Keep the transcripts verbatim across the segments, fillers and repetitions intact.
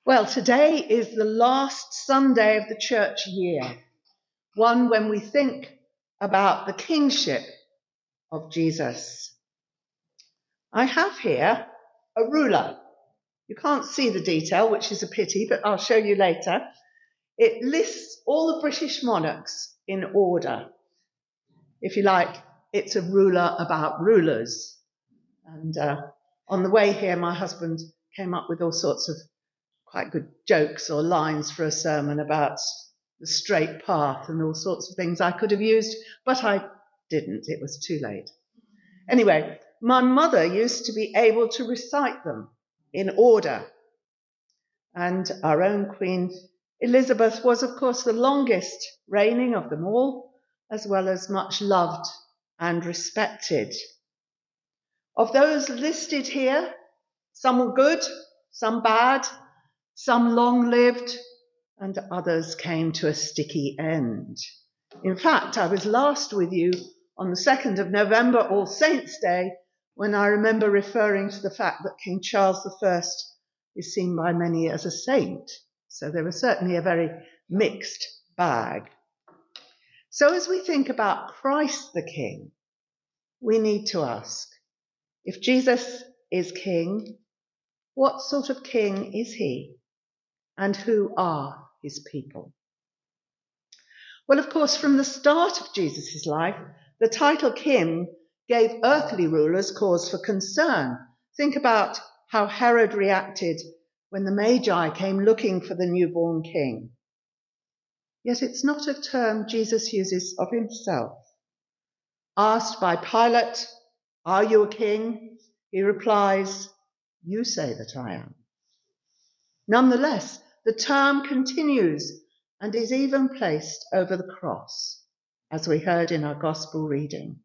Well, today is the last Sunday of the church year, one when we think about the kingship of Jesus. I have here a ruler. You can't see the detail, which is a pity, but I'll show you later. It lists all the British monarchs in order. If you like, it's a ruler about rulers. And uh, on the way here, my husband came up with all sorts of quite good jokes or lines for a sermon about the straight path and all sorts of things I could have used, but I didn't. It was too late. Anyway, my mother used to be able to recite them in order. And our own Queen Elizabeth was, of course, the longest reigning of them all, as well as much loved and respected. Of those listed here, some were good, some bad, some long-lived, and others came to a sticky end. In fact, I was last with you on the second of November, All Saints' Day, when I remember referring to the fact that King Charles the First is seen by many as a saint. So there was certainly a very mixed bag. So as we think about Christ the King, we need to ask, if Jesus is King, what sort of king is he? And who are his people? Well, of course, from the start of Jesus' life, the title king gave earthly rulers cause for concern. Think about how Herod reacted when the Magi came looking for the newborn king. Yet it's not a term Jesus uses of himself. Asked by Pilate, "Are you a king?" he replies, "You say that I am." Nonetheless, the term continues and is even placed over the cross, as we heard in our gospel reading.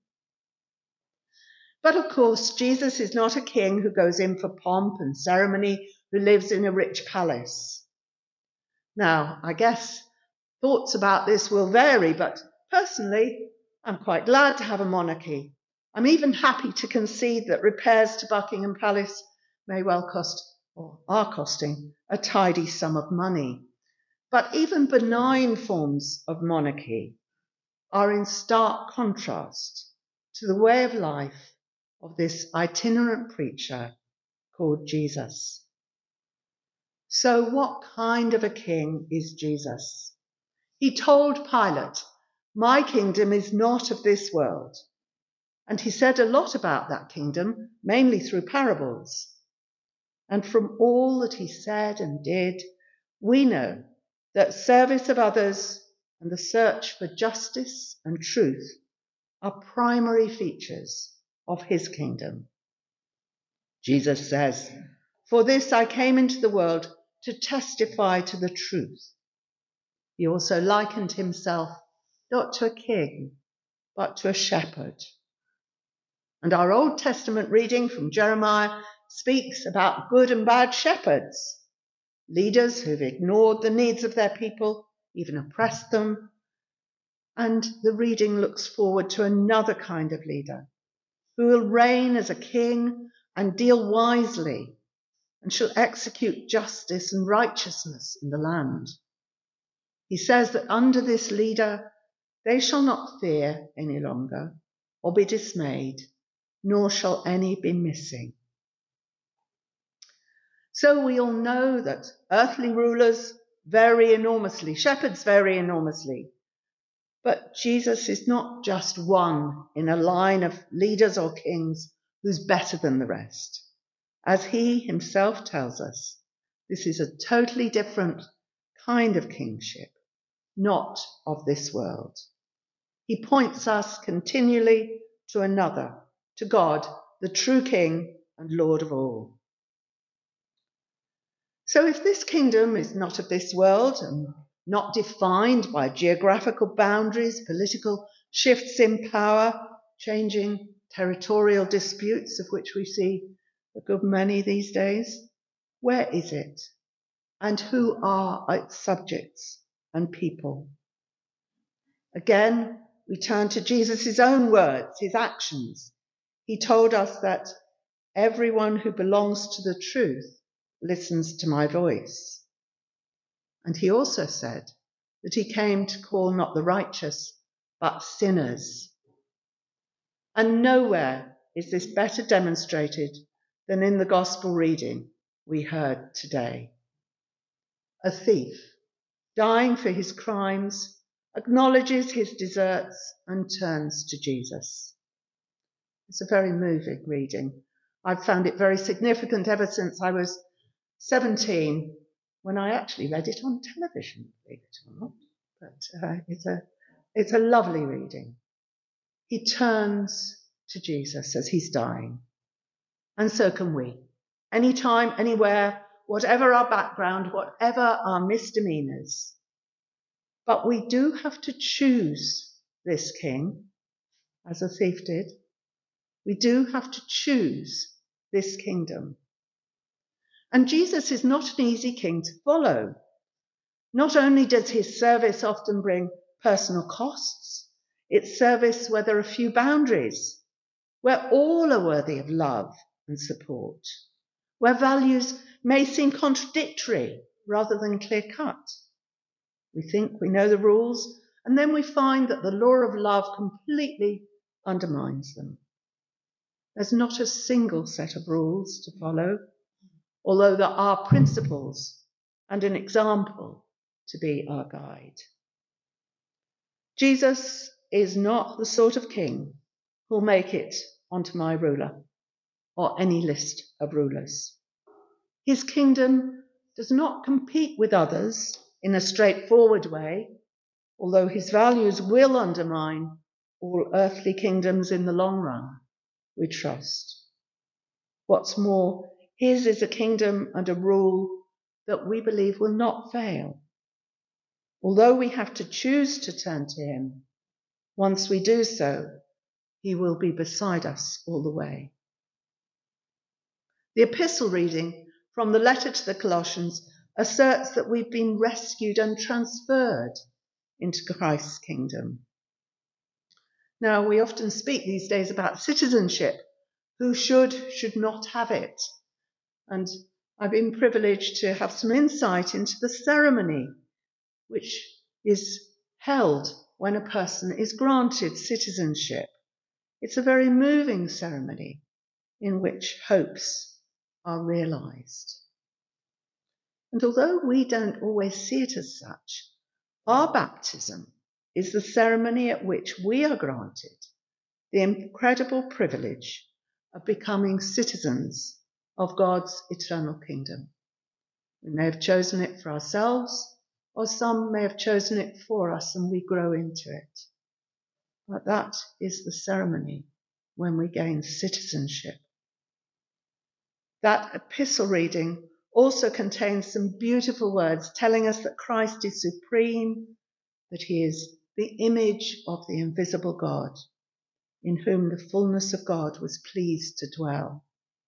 But of course, Jesus is not a king who goes in for pomp and ceremony, who lives in a rich palace. Now, I guess thoughts about this will vary, but personally, I'm quite glad to have a monarchy. I'm even happy to concede that repairs to Buckingham Palace may well cost, or are costing, a tidy sum of money. But even benign forms of monarchy are in stark contrast to the way of life of this itinerant preacher called Jesus. So what kind of a king is Jesus? He told Pilate, "My kingdom is not of this world." And he said a lot about that kingdom, mainly through parables. And from all that he said and did, we know that service of others and the search for justice and truth are primary features of his kingdom. Jesus says, "For this I came into the world to testify to the truth." He also likened himself not to a king, but to a shepherd. And our Old Testament reading from Jeremiah speaks about good and bad shepherds, leaders who've ignored the needs of their people, even oppressed them. And the reading looks forward to another kind of leader who will reign as a king and deal wisely and shall execute justice and righteousness in the land. He says that under this leader, they shall not fear any longer or be dismayed, nor shall any be missing. So we all know that earthly rulers vary enormously, shepherds vary enormously. But Jesus is not just one in a line of leaders or kings who's better than the rest. As he himself tells us, this is a totally different kind of kingship, not of this world. He points us continually to another, to God, the true King and Lord of all. So if this kingdom is not of this world and not defined by geographical boundaries, political shifts in power, changing territorial disputes, of which we see a good many these days, where is it? And who are its subjects and people? Again, we turn to Jesus' own words, his actions. He told us that everyone who belongs to the truth listens to my voice. And he also said that he came to call not the righteous, but sinners. And nowhere is this better demonstrated than in the gospel reading we heard today. A thief, dying for his crimes, acknowledges his deserts and turns to Jesus. It's a very moving reading. I've found it very significant ever since I was seventeen, when I actually read it on television, believe it or not. But uh, it's a it's a lovely reading. He turns to Jesus as he's dying. And so can we. Anytime, anywhere, whatever our background, whatever our misdemeanors. But we do have to choose this king, as a thief did. We do have to choose this kingdom. And Jesus is not an easy king to follow. Not only does his service often bring personal costs, it's service where there are few boundaries, where all are worthy of love and support, where values may seem contradictory rather than clear-cut. We think we know the rules, and then we find that the law of love completely undermines them. There's not a single set of rules to follow, although there are principles and an example to be our guide. Jesus is not the sort of king who'll make it onto my ruler or any list of rulers. His kingdom does not compete with others in a straightforward way, although his values will undermine all earthly kingdoms in the long run, we trust. What's more, his is a kingdom and a rule that we believe will not fail. Although we have to choose to turn to him, once we do so, he will be beside us all the way. The epistle reading from the letter to the Colossians asserts that we've been rescued and transferred into Christ's kingdom. Now, we often speak these days about citizenship, who should, should not have it. And I've been privileged to have some insight into the ceremony which is held when a person is granted citizenship. It's a very moving ceremony in which hopes are realised. And although we don't always see it as such, our baptism is the ceremony at which we are granted the incredible privilege of becoming citizens of God's eternal kingdom. We may have chosen it for ourselves, or some may have chosen it for us and we grow into it. But that is the ceremony when we gain citizenship. That epistle reading also contains some beautiful words telling us that Christ is supreme, that he is the image of the invisible God, in whom the fullness of God was pleased to dwell.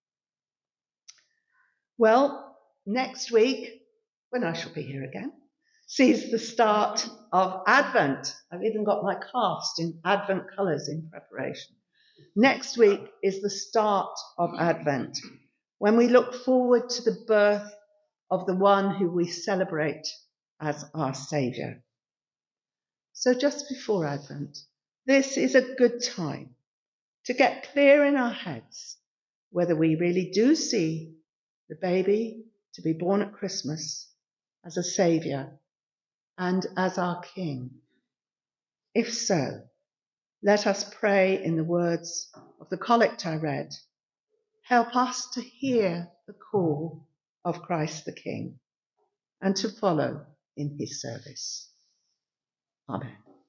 Well, next week, when I shall be here again, sees the start of Advent. I've even got my cast in Advent colours in preparation. Next week is the start of Advent, when we look forward to the birth of the one who we celebrate as our Saviour. So just before Advent, this is a good time to get clear in our heads whether we really do see the baby to be born at Christmas as a Saviour and as our King. If so, let us pray in the words of the collect I read. Help us to hear the call of Christ the King and to follow in his service. Amen.